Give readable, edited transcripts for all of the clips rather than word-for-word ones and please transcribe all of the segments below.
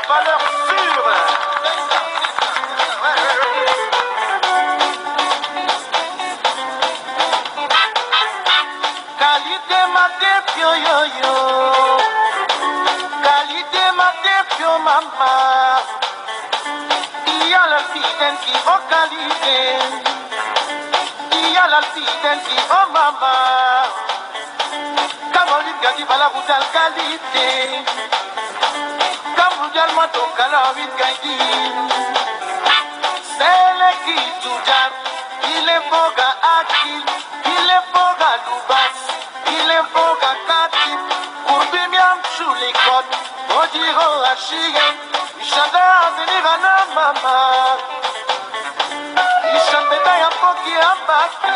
valeur sûre. Qualité matin yo yo yo. Qualité matin yo mama. Il y a la fille qui en qualité. Il y a la fille qui en mama. Kamoli gadi bala route qualité. Kamudal mato kala vit gadi. C'est le qui tout jam. Il est boga akil. Il est boga lubas. Il est boga kati. Kurbi miam chulikot. Odiro ashigen. Ishada zenivana mama. Ishambeta ya poki ambaki.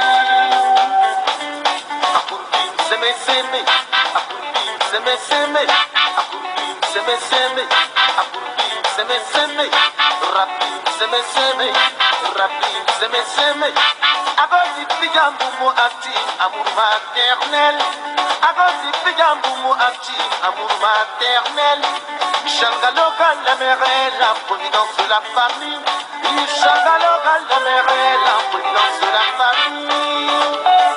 Akurbim seme seme. Akurbim seme seme. Akurbim seme seme. Akurbim seme seme. Rapim seme seme. Rapim seme seme. Agoti pijambumo acti amour maternel. Agoti pijambumo acti amour maternel. Changaloga la mère est la providence de la famille. Changaloga la mère est la providence de la famille.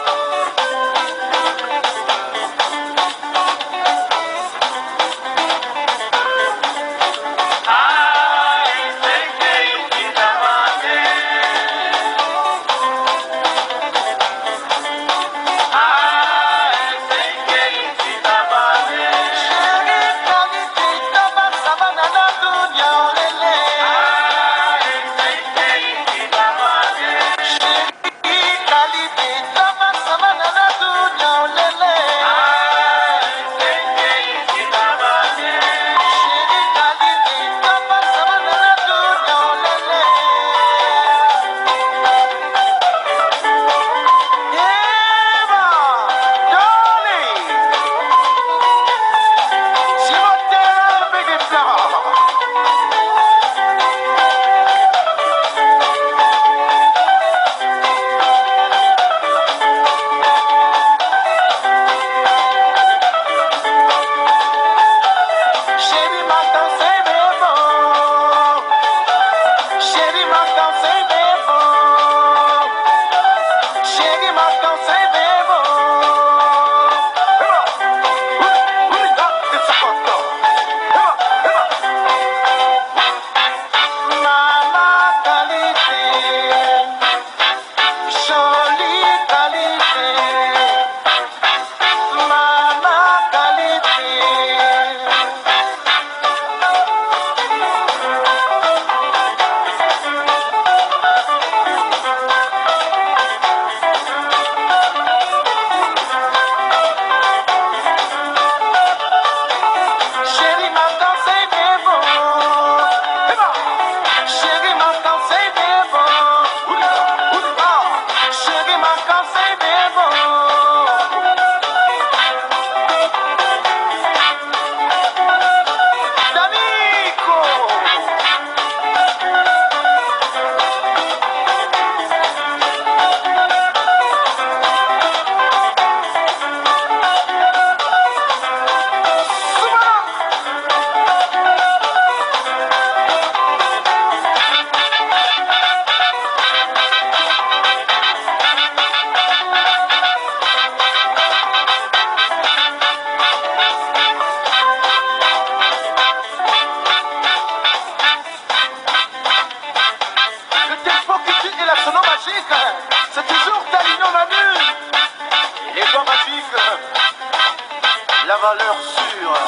C'est toujours Talino Manu. Les voix magiques, la valeur sûre.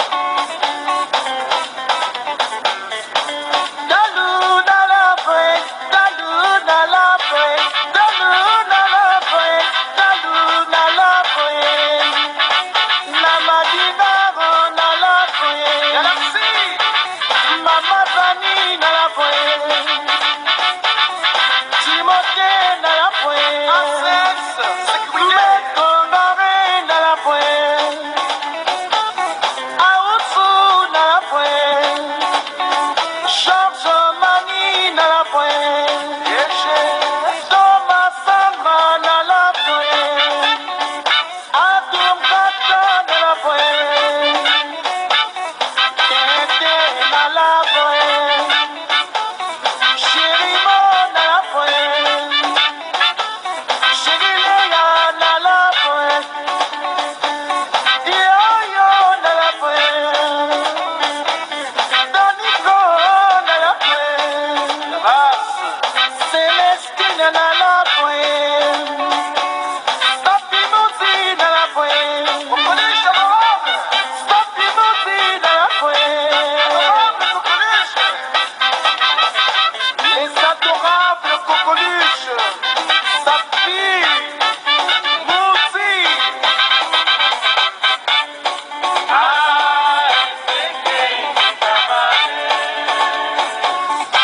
La